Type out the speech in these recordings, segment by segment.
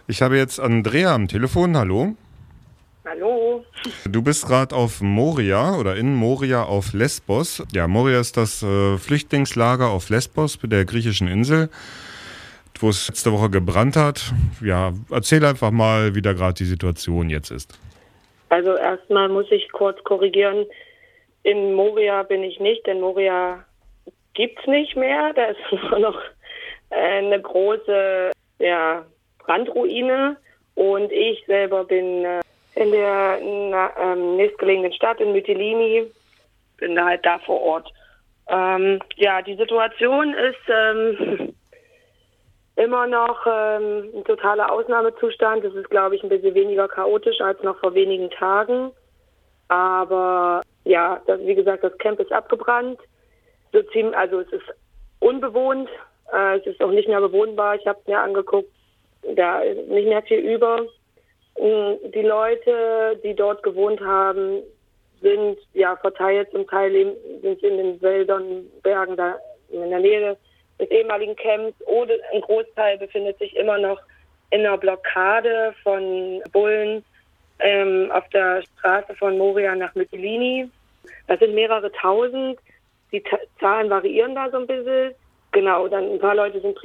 Ich habe jetzt Andrea am Telefon. Hallo. Hallo. Du bist gerade auf Moria oder in Moria auf Lesbos. Ja, Moria ist das Flüchtlingslager auf Lesbos, der griechischen Insel, wo es letzte Woche gebrannt hat. Ja, erzähl einfach mal, wie da gerade die Situation jetzt ist. Also erstmal muss ich kurz korrigieren. In Moria bin ich nicht, denn Moria gibt's nicht mehr. Da ist nur noch eine große Brandruine. Und ich selber bin in der nächstgelegenen Stadt in Mytilini, bin halt da vor Ort. Die Situation ist immer noch ein totaler Ausnahmezustand. Es ist, glaube ich, ein bisschen weniger chaotisch als noch vor wenigen Tagen. Aber ja, wie gesagt, das Camp ist abgebrannt. Also es ist unbewohnt. Es ist auch nicht mehr bewohnbar. Ich habe es mir angeguckt. Da ist nicht mehr viel über. Die Leute, die dort gewohnt haben, sind verteilt. Zum Teil sind sie in den Wäldern, Bergen da in der Nähe des ehemaligen Camps, oder ein Großteil befindet sich immer noch in einer Blockade von Bullen auf der Straße von Moria nach Mytilini. Das sind mehrere tausend. Die Zahlen variieren da so ein bisschen. Genau, dann ein paar Leute sind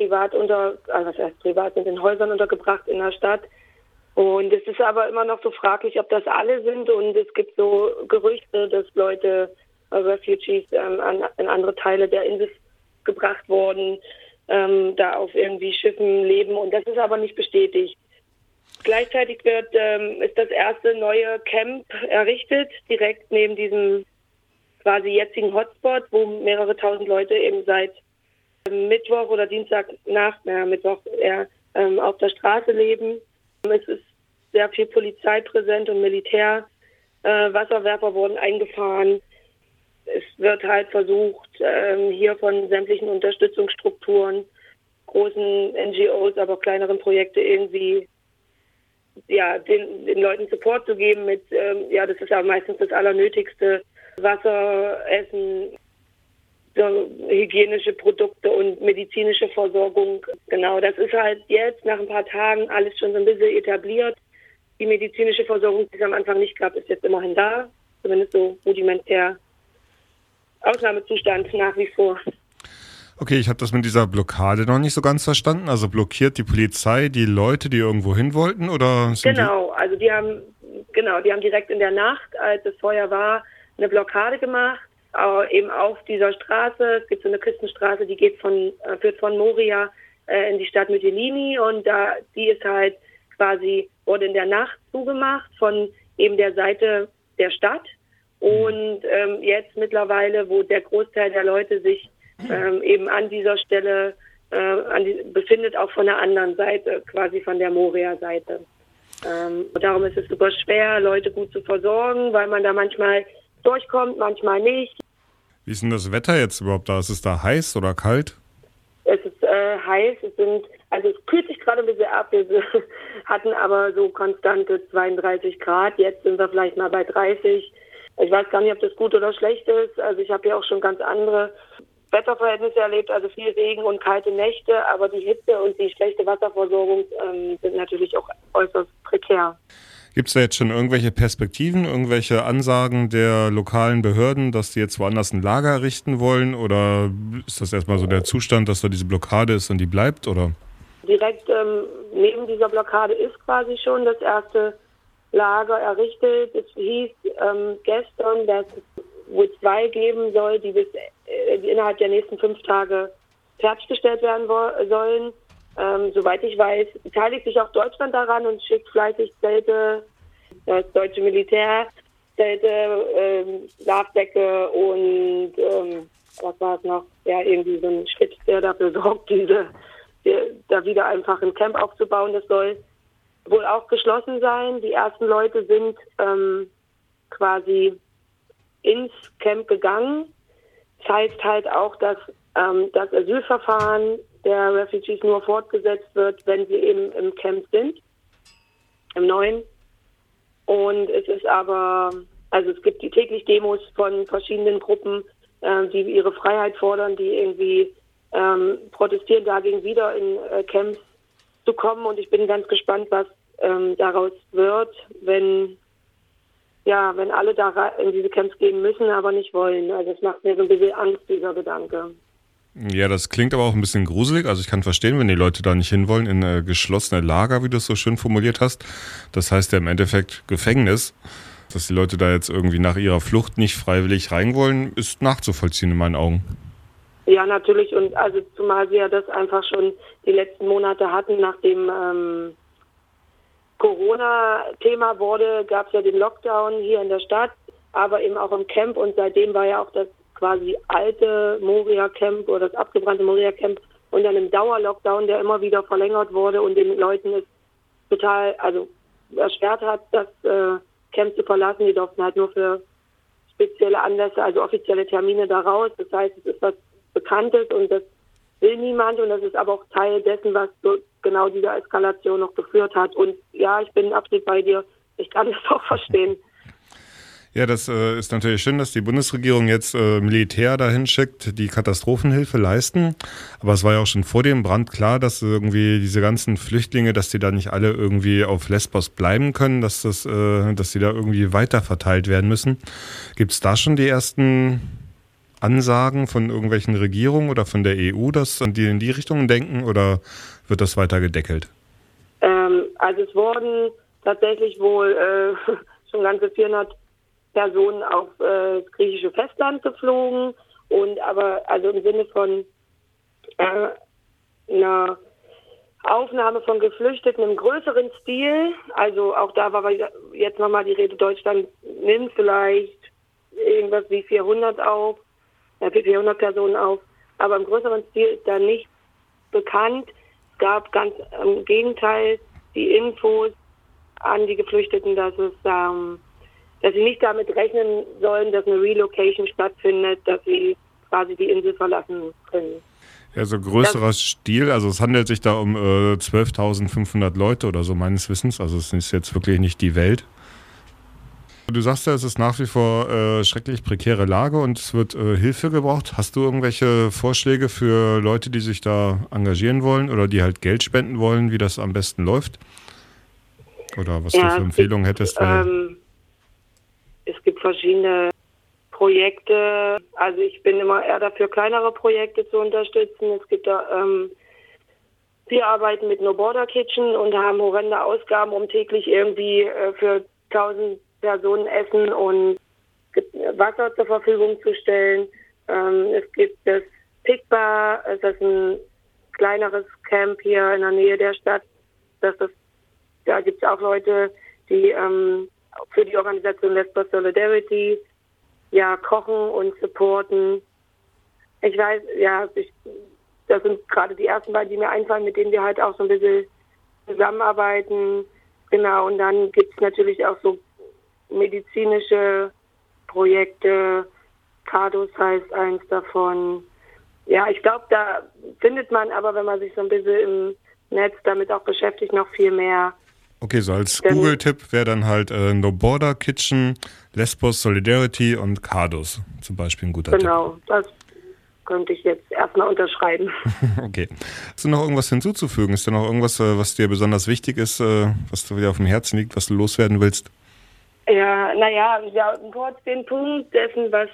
sind in Häusern untergebracht in der Stadt. Und es ist aber immer noch so fraglich, ob das alle sind. Und es gibt so Gerüchte, dass Leute, Refugees, in andere Teile der Insel gebracht worden, da auf irgendwie Schiffen leben, und das ist aber nicht bestätigt. Gleichzeitig ist das erste neue Camp errichtet, direkt neben diesem quasi jetzigen Hotspot, wo mehrere tausend Leute eben seit Mittwoch oder Mittwoch auf der Straße leben. Es ist sehr viel Polizei präsent und Militär. Wasserwerfer wurden eingefahren. Es wird halt versucht, hier von sämtlichen Unterstützungsstrukturen, großen NGOs, aber auch kleineren Projekte irgendwie den Leuten Support zu geben mit, das ist ja meistens das Allernötigste, Wasser, Essen, so hygienische Produkte und medizinische Versorgung. Genau, das ist halt jetzt nach ein paar Tagen alles schon so ein bisschen etabliert. Die medizinische Versorgung, die es am Anfang nicht gab, ist jetzt immerhin da, zumindest so rudimentär. Ausnahmezustand nach wie vor. Okay, ich habe das mit dieser Blockade noch nicht so ganz verstanden. Also blockiert die Polizei die Leute, die irgendwo hin wollten, oder? Also die haben direkt in der Nacht, als es Feuer war, eine Blockade gemacht, eben auf dieser Straße. Es gibt so eine Küstenstraße, die führt von Moria in die Stadt Mytilini, und die ist halt wurde in der Nacht zugemacht von eben der Seite der Stadt. Und jetzt mittlerweile, wo der Großteil der Leute sich eben an dieser Stelle befindet, auch von der anderen Seite, quasi von der Moria-Seite. Darum ist es super schwer, Leute gut zu versorgen, weil man da manchmal durchkommt, manchmal nicht. Wie ist denn das Wetter jetzt überhaupt da? Ist es da heiß oder kalt? Es ist heiß, es kühlt sich gerade ein bisschen ab. Wir hatten aber so konstante 32 Grad. Jetzt sind wir vielleicht mal bei 30. Ich weiß gar nicht, ob das gut oder schlecht ist. Also ich habe ja auch schon ganz andere Wetterverhältnisse erlebt, also viel Regen und kalte Nächte, aber die Hitze und die schlechte Wasserversorgung sind natürlich auch äußerst prekär. Gibt es da jetzt schon irgendwelche Perspektiven, irgendwelche Ansagen der lokalen Behörden, dass die jetzt woanders ein Lager errichten wollen? Oder ist das erstmal so der Zustand, dass da diese Blockade ist und die bleibt? Oder? Direkt neben dieser Blockade ist quasi schon das erste Lager errichtet. Es hieß gestern, dass es wohl 2 geben soll, die innerhalb der nächsten 5 Tage fertiggestellt werden sollen. Soweit ich weiß, beteiligt sich auch Deutschland daran und schickt fleißig Zelte, das deutsche Militär, Zelte, Schlafsäcke und was war es noch? Ja, irgendwie so ein Schritt, der dafür sorgt, da wieder einfach ein Camp aufzubauen. Das soll wohl auch geschlossen sein. Die ersten Leute sind quasi ins Camp gegangen. Das heißt halt auch, dass das Asylverfahren der Refugees nur fortgesetzt wird, wenn sie eben im Camp sind, im neuen. Und es gibt täglich Demos von verschiedenen Gruppen, die ihre Freiheit fordern, die irgendwie protestieren dagegen wieder in Camps zu kommen. Und ich bin ganz gespannt, was daraus wird, wenn alle da in diese Camps gehen müssen, aber nicht wollen. Also es macht mir so ein bisschen Angst, dieser Gedanke. Ja, das klingt aber auch ein bisschen gruselig. Also ich kann verstehen, wenn die Leute da nicht hinwollen, in geschlossene Lager, wie du es so schön formuliert hast. Das heißt ja im Endeffekt Gefängnis. Dass die Leute da jetzt irgendwie nach ihrer Flucht nicht freiwillig rein wollen, ist nachzuvollziehen in meinen Augen. Ja, natürlich. Und also zumal wir das einfach schon die letzten Monate hatten, nachdem Corona-Thema wurde, gab es ja den Lockdown hier in der Stadt, aber eben auch im Camp. Und seitdem war ja auch das quasi alte Moria-Camp oder das abgebrannte Moria-Camp und dann im Dauerlockdown, der immer wieder verlängert wurde und den Leuten es total erschwert hat, das Camp zu verlassen. Die durften halt nur für spezielle Anlässe, also offizielle Termine da raus. Das heißt, es ist was Bekanntes und das will niemand und das ist aber auch Teil dessen, was so genau dieser Eskalation noch geführt hat. Und ja, ich bin absolut bei dir. Ich kann das auch verstehen. Ja, das ist natürlich schön, dass die Bundesregierung jetzt Militär dahin schickt, die Katastrophenhilfe leisten. Aber es war ja auch schon vor dem Brand klar, dass irgendwie diese ganzen Flüchtlinge, dass die da nicht alle irgendwie auf Lesbos bleiben können, dass die da irgendwie weiter verteilt werden müssen. Gibt es da schon die ersten Ansagen von irgendwelchen Regierungen oder von der EU, dass die in die Richtung denken, oder wird das weiter gedeckelt? Also es wurden tatsächlich wohl schon ganze 400 Personen auf das griechische Festland geflogen und aber also im Sinne von einer Aufnahme von Geflüchteten im größeren Stil, also auch da war jetzt nochmal die Rede, Deutschland nimmt vielleicht irgendwas wie 400 Personen auf, aber im größeren Stil ist da nicht bekannt. Es gab ganz im Gegenteil die Infos an die Geflüchteten, dass sie nicht damit rechnen sollen, dass eine Relocation stattfindet, dass sie quasi die Insel verlassen können. Ja, so größerer Stil, also es handelt sich da um 12.500 Leute oder so meines Wissens, also es ist jetzt wirklich nicht die Welt. Du sagst ja, es ist nach wie vor schrecklich prekäre Lage und es wird Hilfe gebraucht. Hast du irgendwelche Vorschläge für Leute, die sich da engagieren wollen oder die halt Geld spenden wollen, wie das am besten läuft? Oder was du für Empfehlungen hättest? Es gibt verschiedene Projekte. Also ich bin immer eher dafür, kleinere Projekte zu unterstützen. Es gibt da, wir arbeiten mit No Border Kitchen und haben horrende Ausgaben, um täglich irgendwie für 1000 Personen Essen und Wasser zur Verfügung zu stellen. Es gibt das Pikba, es ist ein kleineres Camp hier in der Nähe der Stadt. Da gibt es auch Leute, die für die Organisation Lesbos Solidarity kochen und supporten. Ich weiß, das sind gerade die ersten beiden, die mir einfallen, mit denen wir halt auch so ein bisschen zusammenarbeiten. Genau, und dann gibt es natürlich auch so medizinische Projekte. Cardos heißt eins davon. Ja, ich glaube, da findet man aber, wenn man sich so ein bisschen im Netz damit auch beschäftigt, noch viel mehr. Okay, so als Google-Tipp wäre dann halt No Border Kitchen, Lesbos Solidarity und Cardos zum Beispiel ein guter Tipp. Genau, das könnte ich jetzt erstmal unterschreiben. Okay. Hast du noch irgendwas hinzuzufügen? Ist da noch irgendwas, was dir besonders wichtig ist, was dir auf dem Herzen liegt, was du loswerden willst? Ja, kurz den Punkt dessen, was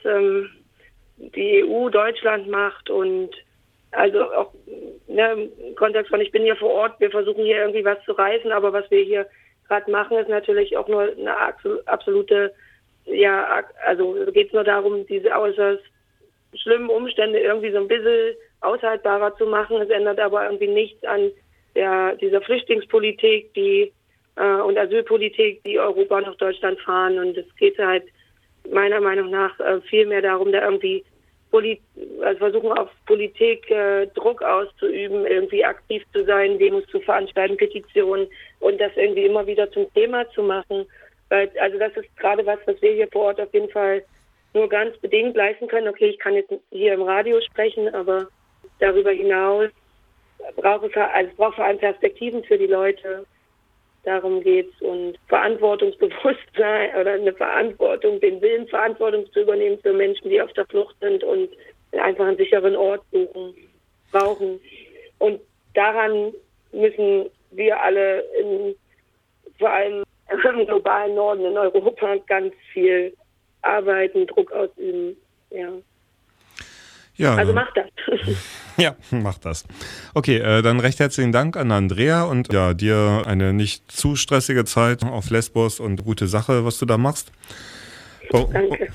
die EU, Deutschland macht und also auch im Kontext von, ich bin hier vor Ort, wir versuchen hier irgendwie was zu reißen, aber was wir hier gerade machen, ist natürlich auch nur eine absolute, also geht es nur darum, diese äußerst schlimmen Umstände irgendwie so ein bisschen aushaltbarer zu machen. Es ändert aber irgendwie nichts an dieser Flüchtlingspolitik, und Asylpolitik, die Europa nach Deutschland fahren. Und es geht halt meiner Meinung nach viel mehr darum, da irgendwie versuchen auf Politik Druck auszuüben, irgendwie aktiv zu sein, Demos zu veranstalten, Petitionen und das irgendwie immer wieder zum Thema zu machen. Also das ist gerade was wir hier vor Ort auf jeden Fall nur ganz bedingt leisten können. Okay, ich kann jetzt hier im Radio sprechen, aber darüber hinaus braucht es vor allem Perspektiven für die Leute. Darum geht's und Verantwortungsbewusstsein oder eine Verantwortung, den Willen, Verantwortung zu übernehmen für Menschen, die auf der Flucht sind und einfach einen sicheren Ort brauchen. Und daran müssen wir alle vor allem im globalen Norden in Europa ganz viel arbeiten, Druck ausüben. Ja. Ja, also mach das. Ja, mach das. Okay, dann recht herzlichen Dank an Andrea und ja, dir eine nicht zu stressige Zeit auf Lesbos und gute Sache, was du da machst. Danke.